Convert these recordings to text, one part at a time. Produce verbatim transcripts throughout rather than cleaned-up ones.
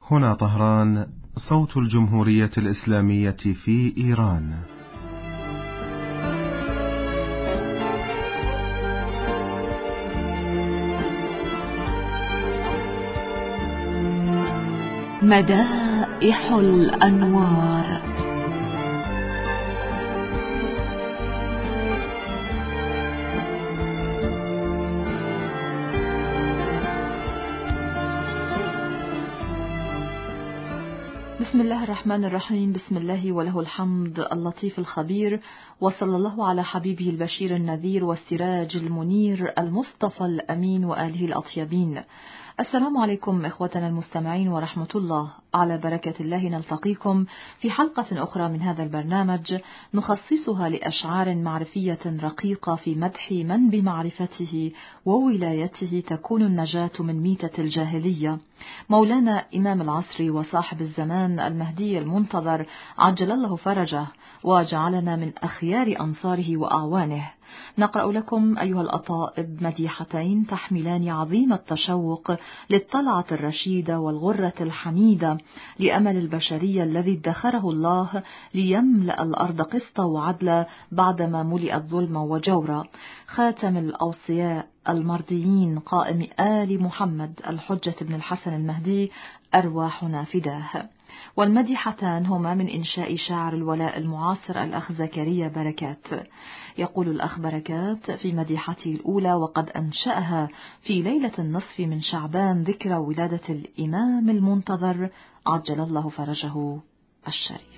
هنا طهران، صوت الجمهورية الإسلامية في إيران. مدائح الأنوار. بسم الله الرحمن الرحيم. بسم الله وله الحمد اللطيف الخبير، وصلى الله على حبيبه البشير النذير والسراج المنير المصطفى الأمين وآله الأطيبين. السلام عليكم إخوتنا المستمعين ورحمة الله. على بركة الله نلتقيكم في حلقة أخرى من هذا البرنامج نخصصها لأشعار معرفية رقيقة في مدح من بمعرفته وولايته تكون النجاة من ميتة الجاهلية، مولانا إمام العصر وصاحب الزمان المهدي المنتظر عجل الله فرجه وجعلنا من أخيار أنصاره وأعوانه. نقرأ لكم أيها الأطائب مديحتين تحملان عظيم التشوق للطلعة الرشيدة والغرة الحميدة لأمل البشرية الذي ادخره الله ليملأ الأرض قسطا وعدلا بعدما ملئت ظلما وجورا. خاتم الأوصياء المرضيين قائم آل محمد الحجة بن الحسن المهدي أرواحنا فداه. والمديحتان هما من إنشاء شاعر الولاء المعاصر الأخ زكريا بركات. يقول الأخ بركات في مديحته الأولى: وقد أنشأها في ليلة النصف من شعبان ذكرى ولادة الإمام المنتظر عجل الله فرجه الشريف.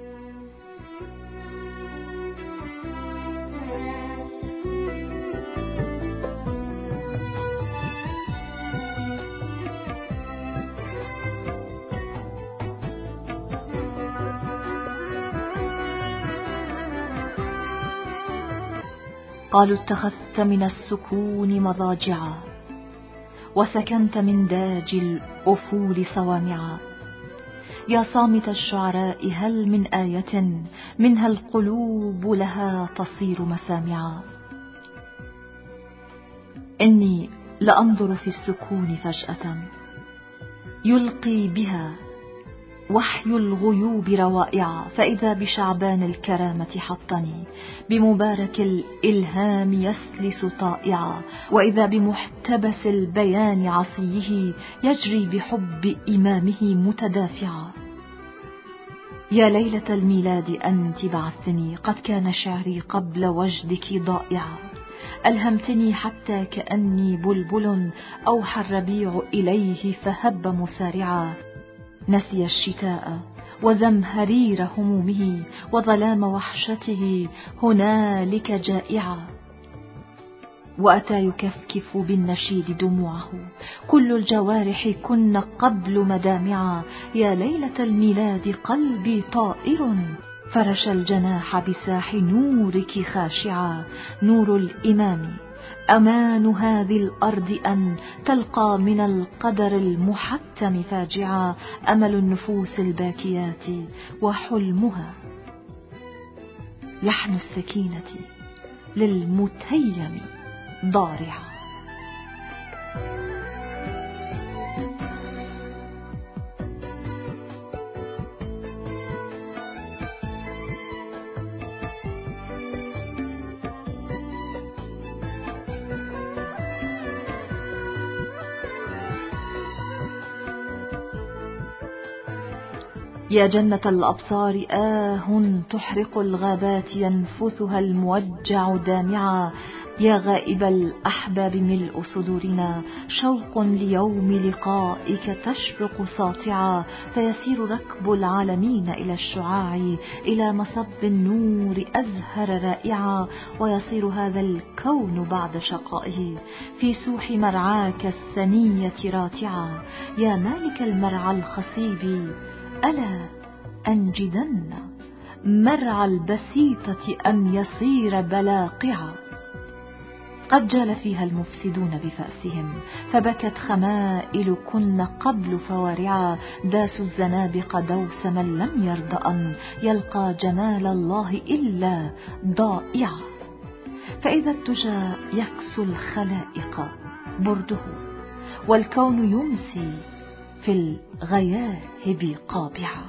قالوا اتخذت من السكون مضاجعا، وسكنت من داج الأفول صوامعا. يا صامت الشعراء هل من آية منها القلوب لها تصير مسامعا. إني لأنظر في السكون فجأة يلقي بها وحي الغيوب روائع، فإذا بشعبان الكرامة حطني بمبارك الإلهام يسلس طائعا، وإذا بمحتبس البيان عصيه يجري بحب إمامه متدافعا. يا ليلة الميلاد أنت بعثتني، قد كان شعري قبل وجدك ضائعا. ألهمتني حتى كأني بلبل أوحى الربيع إليه فهب مسارعا. نسي الشتاء وزمهرير همومه وظلام وحشته هنالك جائعا. وأتى يكفكف بالنشيد دموعه، كل الجوارح كن قبل مدامعا. يا ليلة الميلاد قلبي طائر فرش الجناح بساح نورك خاشعا. نور الإمام أمان هذه الأرض أن تلقى من القدر المحتم فاجعا. أمل النفوس الباكيات وحلمها لحن السكينة للمتيم ضارعا. يا جنة الأبصار آه تحرق الغابات ينفسها الموجع دامعا. يا غائب الأحباب ملء صدورنا شوق ليوم لقائك تشرق ساطعا. فيسير ركب العالمين إلى الشعاع إلى مصب النور أزهر رائعا. ويصير هذا الكون بعد شقائه في سوح مرعاك السنية راتعا. يا مالك المرعى الخصيب ألا أنجدن مرعى البسيطة أن يصير بلاقعا. قد جال فيها المفسدون بفأسهم فبكت خمائلكن قبل فوارعا. داسوا الزنابق دوس من لم يرضى أن يلقى جمال الله إلا ضائعا. فإذا التجى يكسو الخلائق برده والكون يمسي في الغياهب قابعة.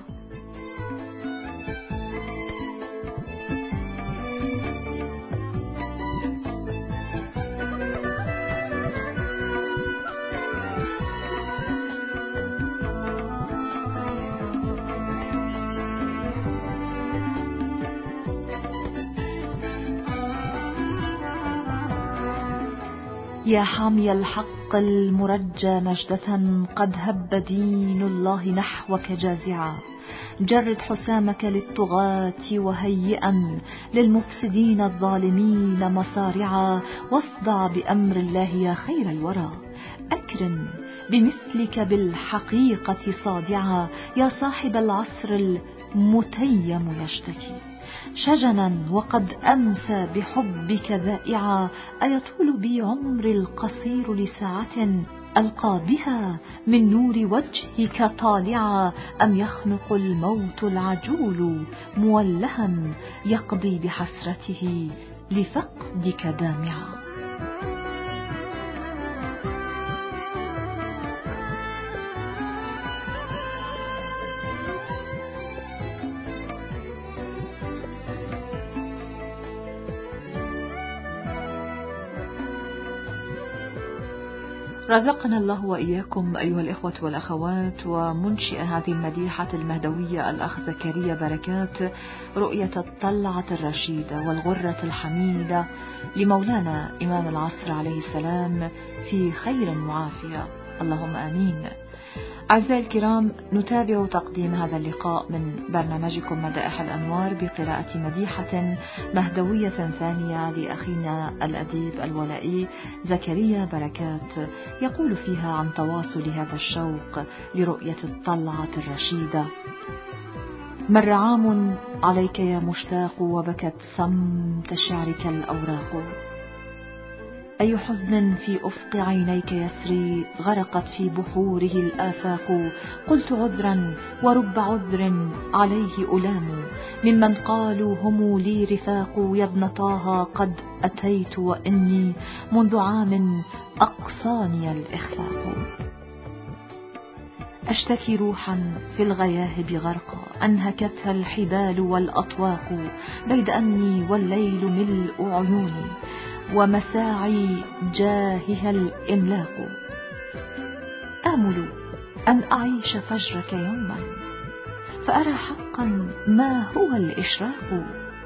يا حامي الحق المرجى نجدة، قد هب دين الله نحوك جازعا. جرد حسامك للطغاة وهيئا للمفسدين الظالمين مصارعا، واصدع بأمر الله يا خير الورى. أكرم بمثلك بالحقيقة صادعا، يا صاحب العصر المتيم يشتكي. شجنا وقد أمسى بحبك ذائعا، أيطول بي عمري القصير لساعة ألقى بها من نور وجهك طالعا، أم يخنق الموت العجول مولها يقضي بحسرته لفقدك دامعا. رزقنا الله وإياكم أيها الإخوة والأخوات ومنشئ هذه المديحة المهدوية الأخ زكريا بركات رؤية الطلعة الرشيدة والغرة الحميدة لمولانا إمام العصر عليه السلام في خير وعافية، اللهم آمين. أعزائي الكرام، نتابع تقديم هذا اللقاء من برنامجكم مدائح الأنوار بقراءة مديحة مهدوية ثانية لأخينا الأديب الولائي زكريا بركات، يقول فيها عن تواصل هذا الشوق لرؤية الطلعة الرشيدة. مر عام عليك يا مشتاق، وبكت صمت شعرك الأوراق. أي حزن في أفق عينيك يسري، غرقت في بحوره الآفاق. قلت عذرا ورب عذر عليه ألام، ممن قالوا هم لي رفاق. يا ابن طه قد أتيت وإني منذ عام أقصاني الإخفاق. أشتكي روحا في الغياهب غرقا، أنهكتها الحبال والأطواق. بيد أني والليل ملء عيوني، ومساعي جاهها الإملاق. آمل أن أعيش فجرك يوما، فأرى حقا ما هو الإشراق.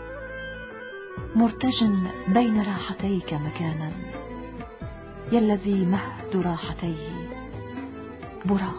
مرتج بين راحتيك مكانا، يا الذي مهد راحتيه براق.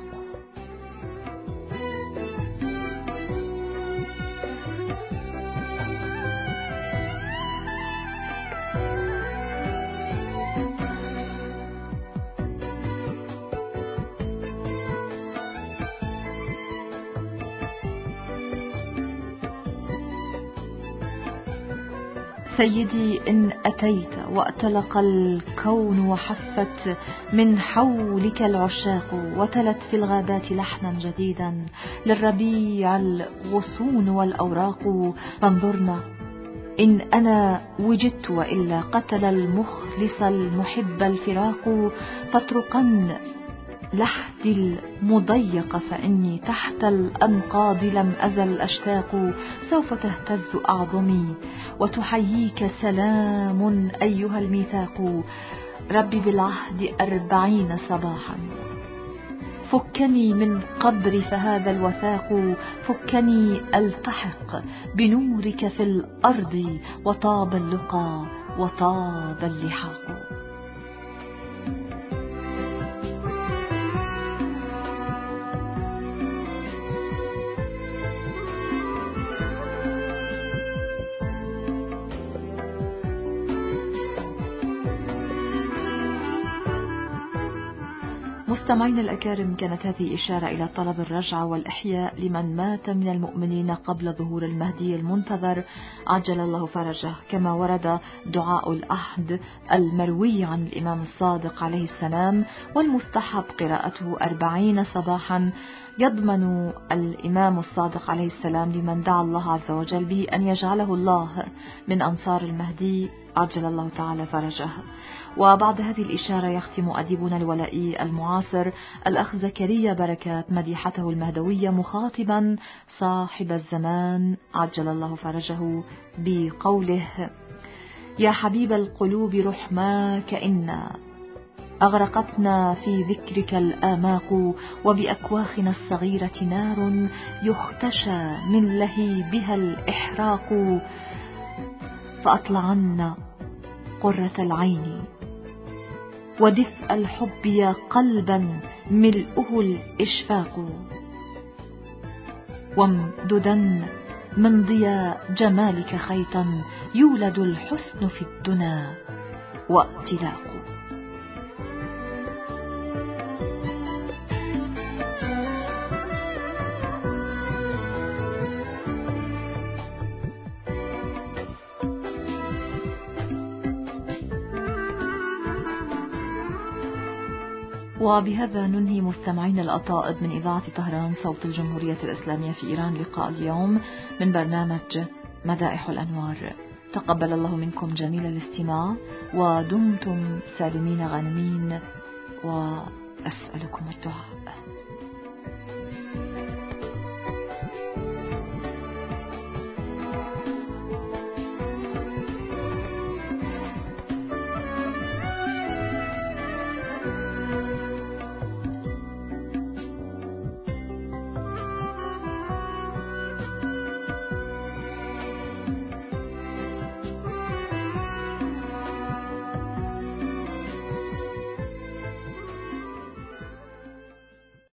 سيدي إن أتيت وأتلق الكون وحفت من حولك العشاق، وتلت في الغابات لحنا جديدا للربيع الغصون والأوراق. فانظرنا إن أنا وجدت، وإلا قتل المخلص المحب الفراق. فاطرقن لحدي المضيق، فإني تحت الأنقاض لم أزل أشتاق. سوف تهتز أعظمي وتحييك سلام أيها الميثاق. ربي بالعهد أربعين صباحا، فكني من قبري فهذا الوثاق. فكني ألتحق بنورك في الأرض، وطاب اللقى وطاب اللحاق. مستمعين الأكارم، كانت هذه إشارة إلى طلب الرجعة والإحياء لمن مات من المؤمنين قبل ظهور المهدي المنتظر عجل الله فرجه، كما ورد دعاء الأحد المروي عن الإمام الصادق عليه السلام، والمستحب قراءته أربعين صباحا. يضمن الإمام الصادق عليه السلام لمن دعا الله عز وجل به أن يجعله الله من أنصار المهدي عجل الله تعالى فرجه. وبعد هذه الإشارة يختم أديبنا الولائي المعاصر الأخ زكريا بركات مديحته المهدوية مخاطبا صاحب الزمان عجل الله فرجه بقوله: يا حبيب القلوب رحماك إنا أغرقتنا في ذكرك الآماق، وبأكواخنا الصغيرة نار يختشى من لهيبها الإحراق، فأطلعنا قرة العين ودفء الحب يا قلبا ملؤه الإشفاق، وامددن من ضياء جمالك خيطا يولد الحسن في الدنا وائتلاق. وبهذا ننهي مستمعين الأطائب من إذاعة طهران صوت الجمهورية الإسلامية في إيران لقاء اليوم من برنامج مدائح الأنوار. تقبل الله منكم جميل الاستماع، ودمتم سالمين غانمين، وأسألكم الدعاء.